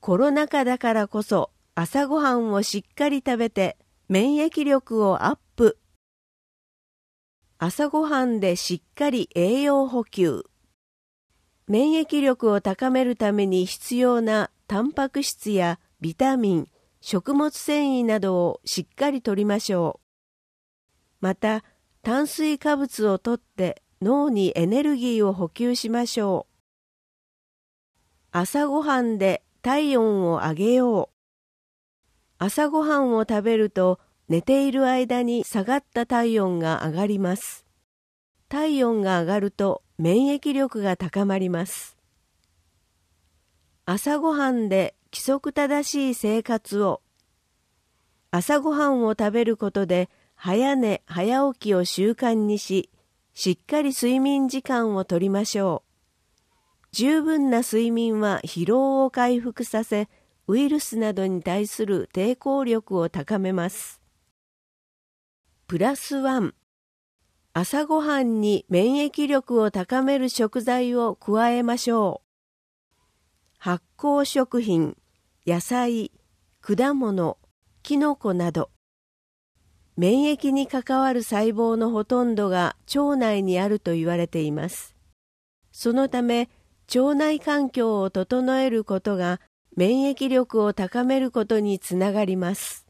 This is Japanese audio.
コロナ禍だからこそ朝ごはんをしっかり食べて免疫力をアップ。朝ごはんでしっかり栄養補給。免疫力を高めるために必要なタンパク質やビタミン、食物繊維などをしっかりとりましょう。また、炭水化物をとって脳にエネルギーを補給しましょう。朝ごはんで体温を上げよう。朝ごはんを食べると寝ている間に下がった体温が上がります。体温が上がると免疫力が高まります。朝ごはんで規則正しい生活を。朝ごはんを食べることで早寝早起きを習慣にし、しっかり睡眠時間をとりましょう。十分な睡眠は疲労を回復させ、ウイルスなどに対する抵抗力を高めます。プラス1、朝ごはんに免疫力を高める食材を加えましょう。発酵食品、野菜、果物、きのこなど。免疫に関わる細胞のほとんどが腸内にあると言われています。そのため、腸内環境を整えることが免疫力を高めることにつながります。